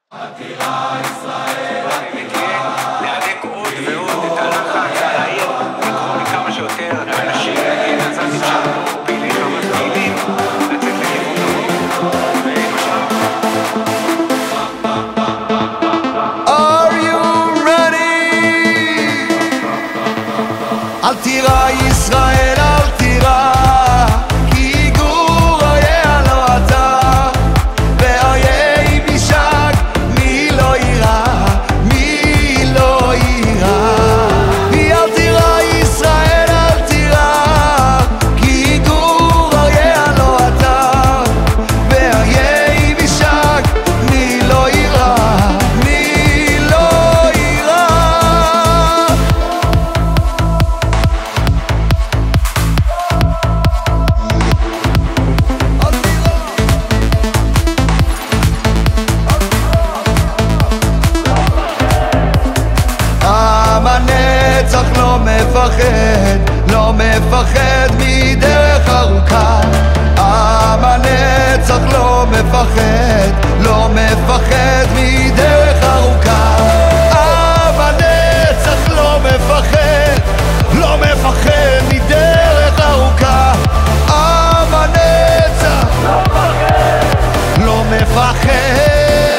עתירה ישראל, ותהיה להדק עוד ועוד את הלחץ על העיר, לקרוא לכמה שיותר אנשים נצרתים שלנו, פעילים המפעילים, לצאת לכיוון דרום, ומשם. Are you ready? עתירה ישראל, עתירה כי גור אריה לא אתה ואריה בישק מי לא יירא, מי לא יירא. היא עתירה ישראל, עתירה כי גור אריה לא אתה ואריה בישק מי לא יירא, מי לא יירא. עם הנצח לא מפחד, לא מפחד מדרך ארוכה. עם הנצח לא מפחד, לא מפחד מדרך ארוכה. עם הנצח לא מפחד, לא מפחד מדרך ארוכה. עם הנצח לא מפחד.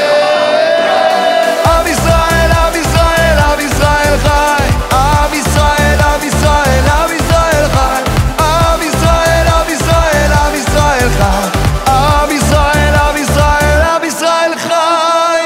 עם ישראל, עם ישראל, עם ישראל חי. עם ישראל, עם ישראל, עם ישראל חי. עם ישראל, עם ישראל, עם ישראל חי. עם ישראל, עם ישראל, עם ישראל חי.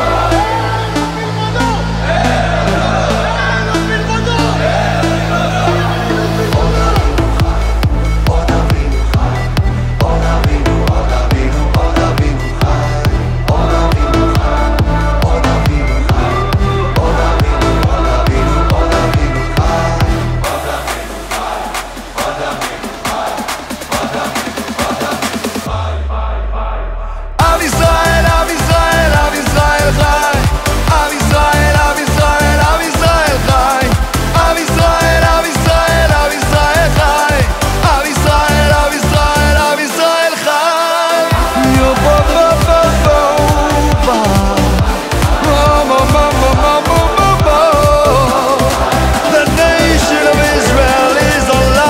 עם ישראל, עם ישראל, עם ישראל חי. עם ישראל, עם ישראל, עם ישראל חי. עם ישראל, עם ישראל, עם ישראל חי. עם ישראל, עם ישראל, עם ישראל חי. Yo bo bo bo bo bo. Mo mo mo mo mo mo mo mo. The nation of Israel is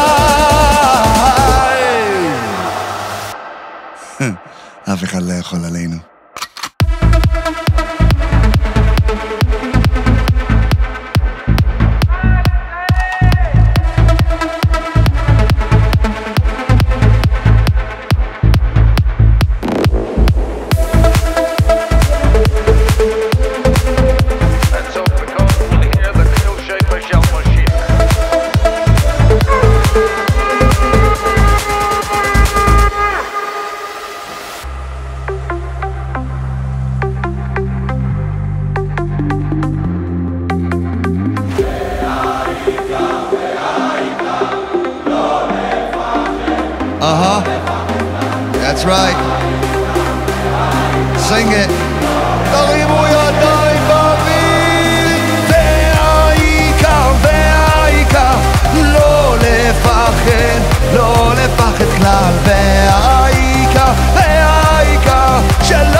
alive. אף אחד לא יכול עלינו. Let's hope because we'll hear the Kedushay Bashal Moshiach. That's right. Sing it. תרימו ידיים באוויר. והעיקר, והעיקר לא לפחד, לא לפחד כלל. והעיקר, והעיקר שלא